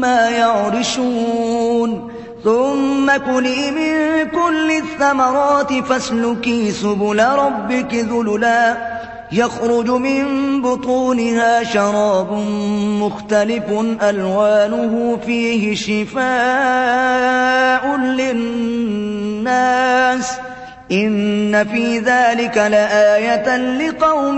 مَا يَعْرِشُونَ ثُمَّ كُلِي مِن كُلِّ الثَّمَرَاتِ فَاسْلُكِي سُبُلَ رَبِّكِ ذُلُلًا يَخْرُجُ مِن بُطُونِهَا شَرَابٌ مُّخْتَلِفٌ أَلْوَانُهُ فِيهِ شِفَاءٌ لِّلنَّاسِ إِنَّ فِي ذَلِكَ لَآيَةً لِّقَوْمٍ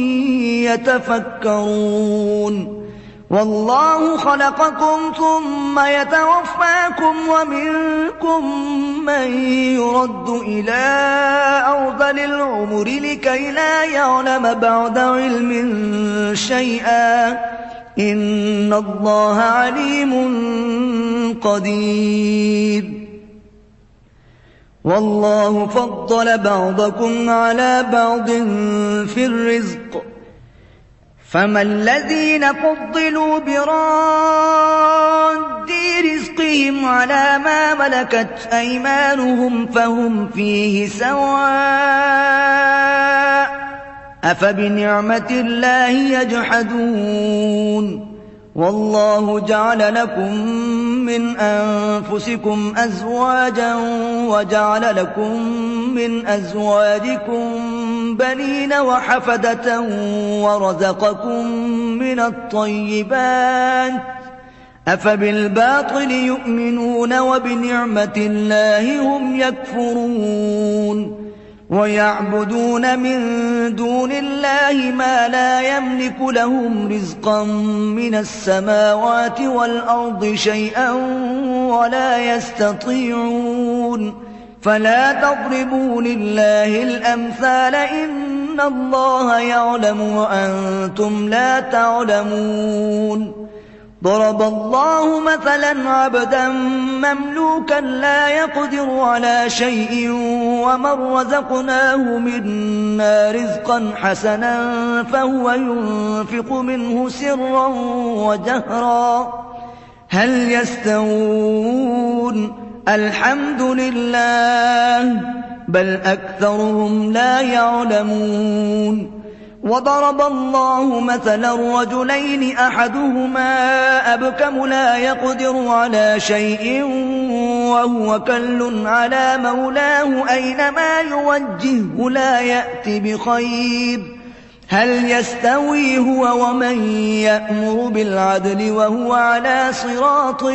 يَتَفَكَّرُونَ وَاللَّهُ خَلَقَكُمْ ثُمَّ يَتَوَفَّاكُمْ وَمِنكُم مَّن يُرَدُّ إِلَىٰ أَرْذَلِ الْعُمُرِ لِكَيْ لَا يَعْلَمَ بَعْدَ عِلْمٍ شَيْئًا ۚ إِنَّ اللَّهَ عَلِيمٌ قَدِيرٌ وَاللَّهُ فَضَّلَ بَعْضَكُمْ عَلَىٰ بَعْضٍ فِي الرِّزْقِ ۚ فَمَا الَّذِينَ فُضِّلُوا بِرَادِّي رِزْقِهِمْ عَلَىٰ مَا مَلَكَتْ أَيْمَانُهُمْ فَهُمْ فِيهِ سَوَاءٌ ۚ أَفَبِنِعْمَةِ اللَّهِ يَجْحَدُونَ وَاللَّهُ جَعَلَ لَكُم مِّنْ أَنفُسِكُمْ أَزْوَاجًا وَجَعَلَ لَكُم مِّنْ أَزْوَاجِكُم بَنِينَ وَحَفَدَةً وَرَزَقَكُم مِّنَ الطَّيِّبَاتِ ۚ أَفَبِالْبَاطِلِ يُؤْمِنُونَ وَبِنِعْمَةِ اللَّهِ هُمْ يَكْفُرُونَ وَيَعْبُدُونَ مِن دُونِ اللَّهِ مَا لَا يَمْلِكُ لَهُمْ رِزْقًا مِّنَ السَّمَاوَاتِ وَالْأَرْضِ شَيْئًا وَلَا يَسْتَطِيعُونَ فَلَا تَضْرِبُوا لِلَّهِ الْأَمْثَالَ ۚ إِنَّ اللَّهَ يَعْلَمُ وَأَنتُمْ لَا تَعْلَمُونَ ضَرَبَ اللَّهُ مَثَلًا عَبْدًا مَّمْلُوكًا لَّا يَقْدِرُ عَلَىٰ شَيْءٍ وَمَن رَّزَقْنَاهُ مِنَّا رِزْقًا حَسَنًا فَهُوَ يُنفِقُ مِنْهُ سِرًّا وَجَهْرًا هَلْ يَسْتَوُونَ ۚ الْحَمْدُ لِلَّهِ ۚ بَلْ أَكْثَرُهُمْ لَا يَعْلَمُونَ وَضَرَبَ اللَّهُ مَثَلًا رَّجُلَيْنِ أَحَدُهُمَا أَبْكَمُ لَا يَقْدِرُ عَلَىٰ شَيْءٍ وَهُوَ كَلٌّ عَلَىٰ مَوْلَاهُ أَيْنَمَا يُوَجِّههُّ لَا يَأْتِ بِخَيْرٍ ۚ هَلْ يَسْتَوِي هُوَ وَمَن يَأْمُرُ بِالْعَدْلِ وَهُوَ عَلَىٰ صِرَاطٍ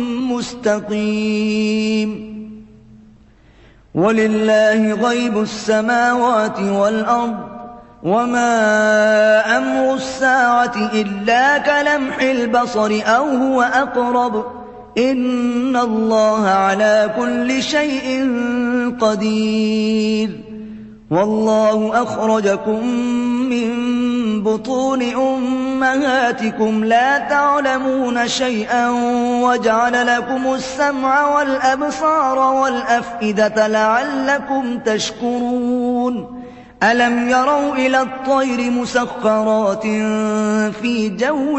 مُّسْتَقِيمٍ وَلِلَّهِ غَيْبُ السَّمَاوَاتِ وَالْأَرْضِ ۚ وَمَا أَمْرُ السَّاعَةِ إِلَّا كَلَمْحِ الْبَصَرِ أَوْ هُوَ أَقْرَبُ ۚ إِنَّ اللَّهَ عَلَىٰ كُلِّ شَيْءٍ قَدِيرٌ وَاللَّهُ أَخْرَجَكُم مِّن بُطُونِ أُمَّهَاتِكُمْ لَا تَعْلَمُونَ شَيْئًا وَجَعَلَ لَكُمُ السَّمْعَ وَالْأَبْصَارَ وَالْأَفْئِدَةَ لَعَلَّكُمْ تَشْكُرُونَ أَلَمْ يَرَوْا إِلَى الطَّيْرِ مُسَخَّرَاتٍ فِي جَوِّ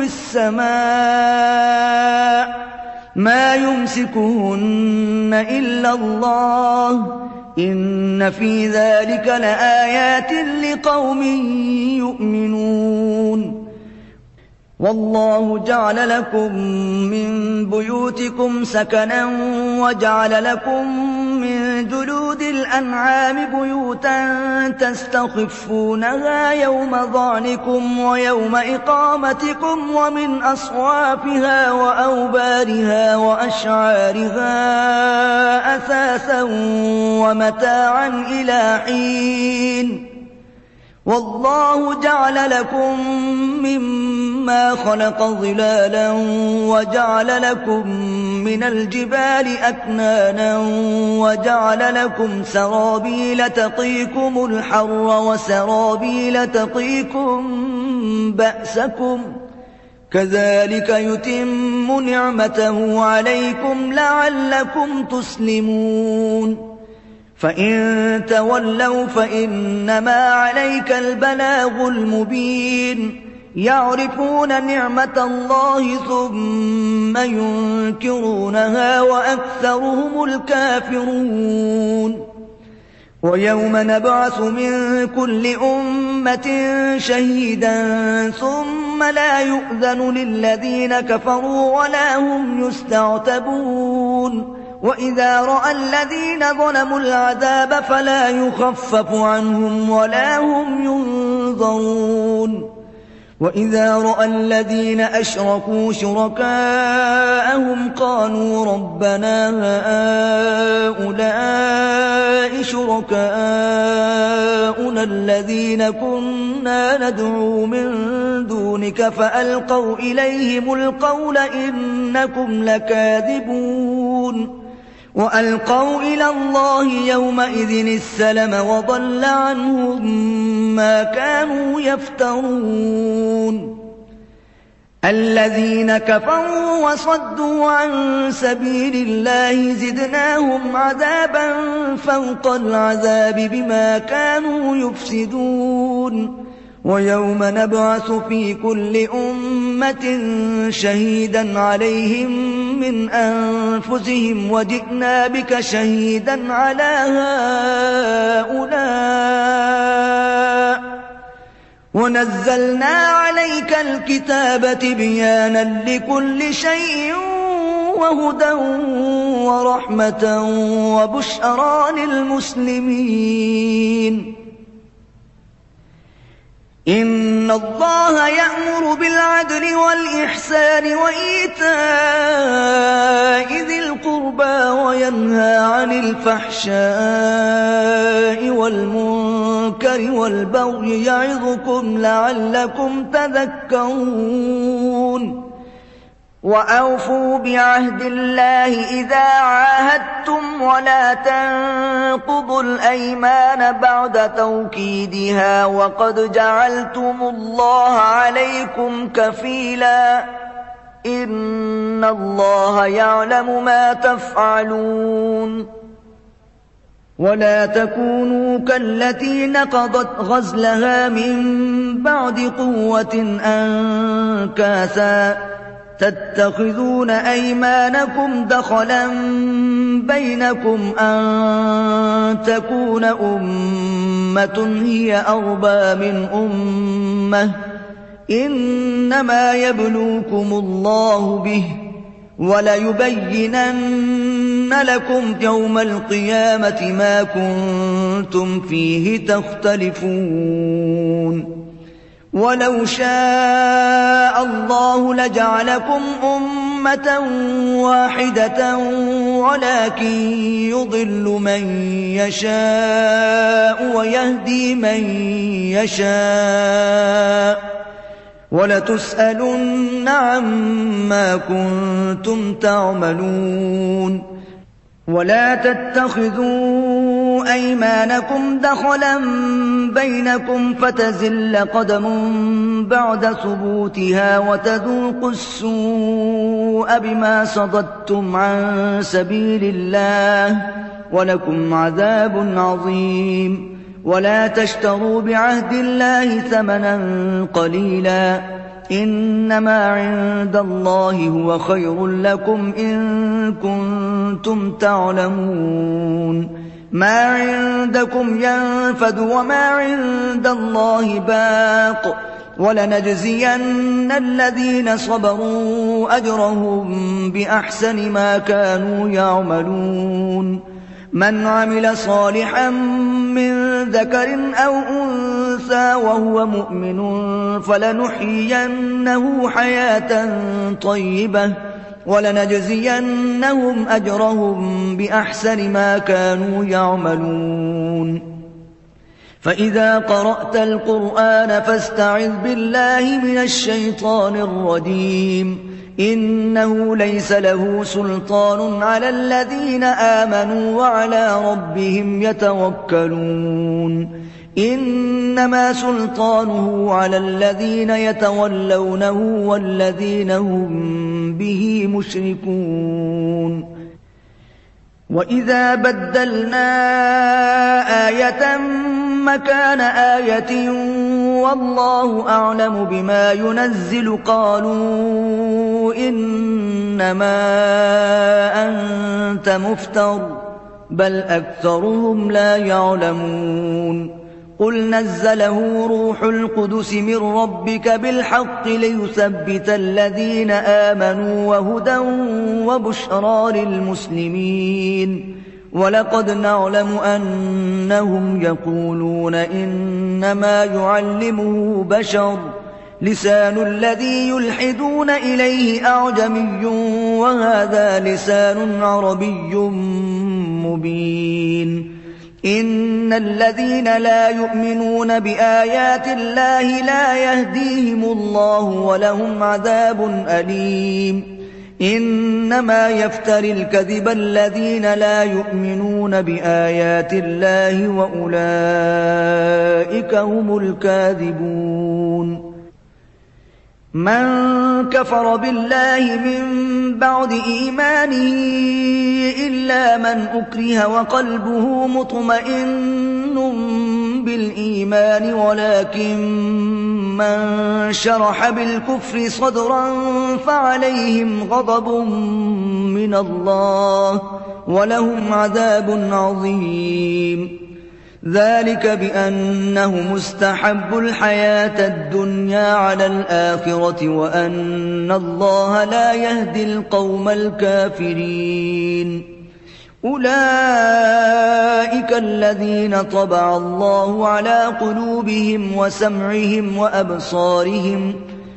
السَّمَاءِ مَا يُمْسِكُهُنَّ إِلَّا اللَّهُ ۗ إِنَّ فِي ذَلِكَ لَآيَاتٍ لِّقَوْمٍ يُؤْمِنُونَ وَاللَّهُ جَعَلَ لَكُم مِّن بُيُوتِكُمْ سَكَنًا وَجَعَلَ لَكُم مِّن جُلُودِ الْأَنْعَامِ بُيُوتًا تَسْتَخِفُّونَهَا يَوْمَ ظَعْنِكُمْ وَيَوْمَ إِقَامَتِكُمْ وَمِنْ أَصْوَافِهَا وَأَوْبَارِهَا وَأَشْعَارِهَا أَثَاثًا وَمَتَاعًا إِلَىٰ حِينٍ وَاللَّهُ جَعَلَ لَكُم مِّمَّا خَلَقَ ظِلَالًا وَجَعَلَ لَكُم مِّنَ الْجِبَالِ أَكْنَانًا وَجَعَلَ لَكُمْ سَرَابِيلَ تَقِيكُمُ الْحَرَّ وَسَرَابِيلَ تَقِيكُم بَأْسَكُمْ ۚ كَذَٰلِكَ يُتِمُّ نِعْمَتَهُ عَلَيْكُمْ لَعَلَّكُمْ تُسْلِمُونَ فَإِن تَوَلَّوْا فَإِنَّمَا عَلَيْكَ الْبَلَاغُ الْمُبِينُ يَعْرِفُونَ نِعْمَتَ اللَّهِ ثُمَّ يُنكِرُونَهَا وَأَكْثَرُهُمُ الْكَافِرُونَ ويوم نبعث من كل أمة شهيدا ثم لا يؤذن للذين كفروا ولا هم يستعتبون وإذا رأى الذين ظلموا العذاب فلا يخفف عنهم ولا هم ينظرون وإذا رأى الذين أشركوا شركاءهم قالوا ربنا هؤلاء شركاؤنا الذين كنا ندعو من دونك فألقوا إليهم القول إنكم لكاذبون وألقوا إلى الله يومئذ السلم وضل عنهم ما كانوا يفترون الذين كفروا وصدوا عن سبيل الله زدناهم عذابا فوق العذاب بما كانوا يفسدون ويوم نبعث في كل أمة شهيدا عليهم من أنفسهم وجئنا بك شهيدا على هؤلاء ونزلنا عليك الكتاب تبيانا لكل شيء وهدى ورحمة وبشرى للمسلمين إن الله يأمر بالعدل والإحسان وإيتاء ذي القربى وينهى عن الفحشاء والمنكر والبغي يعظكم لعلكم تذكرون وأوفوا بعهد الله إذا عاهدتم ولا تنقضوا الأيمان بعد توكيدها وقد جعلتم الله عليكم كفيلا إن الله يعلم ما تفعلون ولا تكونوا كالتي نقضت غزلها من بعد قوة أنكاثا تتخذون أيمانكم دخلا بينكم أن تكون أمة هي أربى من أمة إنما يبلوكم الله به وليبينن لكم يوم القيامة ما كنتم فيه تختلفون ولو شاء الله لجعلكم أمة واحدة ولكن يضل من يشاء ويهدي من يشاء ولتسألن عما كنتم تعملون ولا تتخذوا أيمانكم دخلا بينكم فتزل قدم بعد ثبوتها وتذوقوا السوء بما صددتم عن سبيل الله ولكم عذاب عظيم ولا تشتروا بعهد الله ثمنا قليلا إنما عند الله هو خير لكم إن كنتم تعلمون ما عندكم ينفد وما عند الله باق ولنجزين الذين صبروا أجرهم بأحسن ما كانوا يعملون من عمل صالحا من ذكر أو أنثى وهو مؤمن فلنحيينه حياة طيبة ولنجزينهم أجرهم بأحسن ما كانوا يعملون فإذا قرأت القرآن فاستعذ بالله من الشيطان الرجيم إنه ليس له سلطان على الذين آمنوا وعلى ربهم يتوكلون إنما سلطانه على الذين يتولونه والذين هم به مشركون وإذا بدلنا آية مكان آية والله أعلم بما ينزل قالوا إنما أنت مفتر بل أكثرهم لا يعلمون قل نزله روح القدس من ربك بالحق ليثبت الذين آمنوا وهدى وبشرى للمسلمين ولقد نعلم أنهم يقولون إنما يعلمه بشر لسان الذي يلحدون إليه أعجمي وهذا لسان عربي مبين إن الذين لا يؤمنون بآيات الله لا يهديهم الله ولهم عذاب أليم إنما يفتري الكذب الذين لا يؤمنون بآيات الله وأولئك هم الكاذبون من كفر بالله من بعد إيمانه إلا من أكره وقلبه مطمئن بالإيمان ولكن من شرح بالكفر صدرا فعليهم غضب من الله ولهم عذاب عظيم ذلك بأنهم استحبوا الحياة الدنيا على الآخرة وأن الله لا يهدي القوم الكافرين أولئك الذين طبع الله على قلوبهم وسمعهم وأبصارهم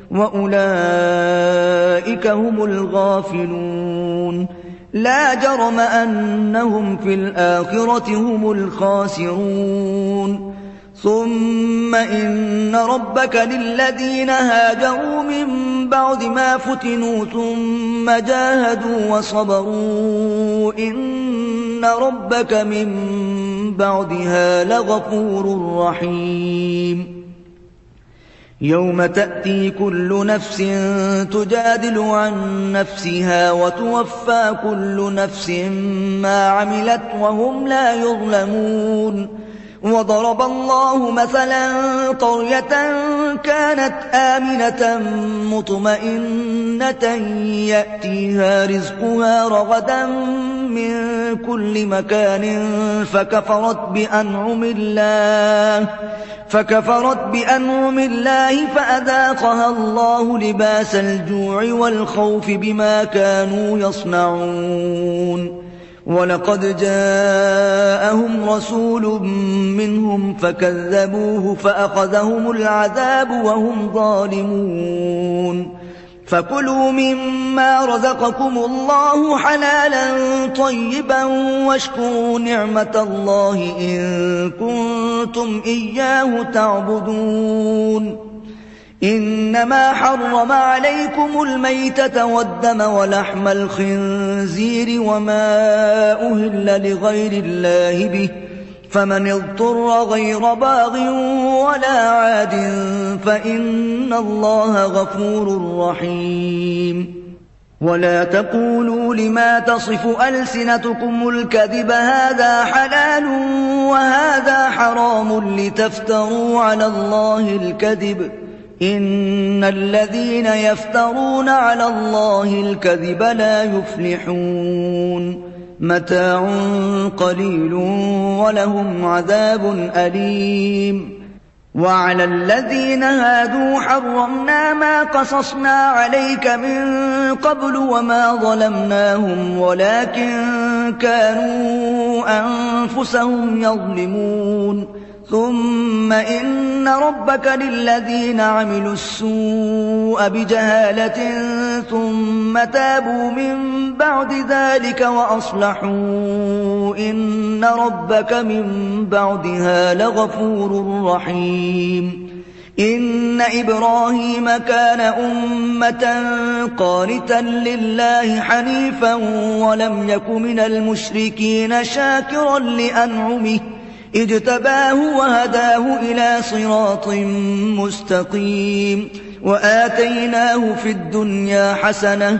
وأولئك هم الغافلون لا جرم أنهم في الآخرة هم الخاسرون ثم إن ربك للذين هاجروا من بعد ما فتنوا ثم جاهدوا وصبروا إن ربك من بعدها لغفور رحيم يوم تأتي كل نفس تجادل عن نفسها وتوفى كل نفس ما عملت وهم لا يظلمون وضرب الله مثلا قرية كانت آمنة مطمئنة يأتيها رزقها رغدا من كل مكان فكفرت بأنعم الله فأذاقها الله لباس الجوع والخوف بما كانوا يصنعون ولقد جاءهم رسول منهم فكذبوه فأخذهم العذاب وهم ظالمون فكلوا مما رزقكم الله حلالا طيبا واشكروا نعمة الله إن كنتم إياه تعبدون إنما حرم عليكم الميتة والدم ولحم الخنزير وما أهل لغير الله به فمن اضطر غير باغ ولا عاد فإن الله غفور رحيم ولا تقولوا لما تصف ألسنتكم الكذب هذا حلال وهذا حرام لتفتروا على الله الكذب إن الذين يفترون على الله الكذب لا يفلحون متاع قليل ولهم عذاب أليم وعلى الذين هادوا حرمنا ما قصصنا عليك من قبل وما ظلمناهم ولكن كانوا أنفسهم يظلمون ثم إن ربك للذين عملوا السوء بجهالة ثم تابوا من بعد ذلك وأصلحوا إن ربك من بعدها لغفور رحيم إن إبراهيم كان أمة قانتا لله حنيفا ولم يك من المشركين شاكرا لأنعمه اجتباه وهداه إلى صراط مستقيم وآتيناه في الدنيا حسنة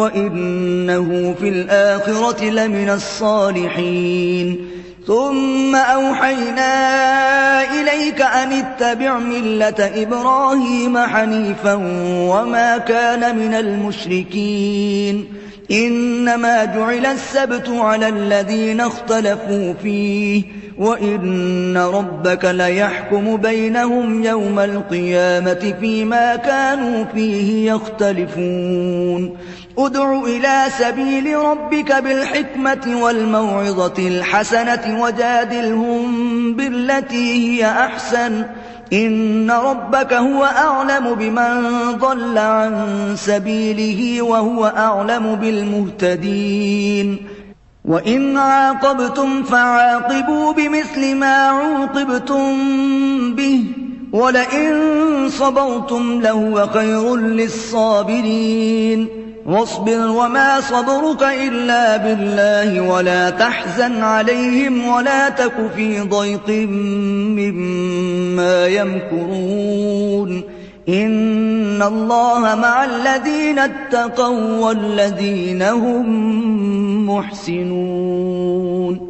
وإنه في الآخرة لمن الصالحين ثم أوحينا إليك أن اتبع ملة إبراهيم حنيفا وما كان من المشركين إنما جعل السبت على الذين اختلفوا فيه وإن ربك ليحكم بينهم يوم القيامة فيما كانوا فيه يختلفون ادع إلى سبيل ربك بالحكمة والموعظة الحسنة وجادلهم بالتي هي أحسن إن ربك هو أعلم بمن ضل عن سبيله وهو أعلم بالمهتدين وإن عاقبتم فعاقبوا بمثل ما عوقبتم به ولئن صبرتم لهو خير للصابرين واصبر وما صبرك إلا بالله ولا تحزن عليهم ولا تك في ضيق مما يمكرون إن الله مع الذين اتقوا والذين هم محسنون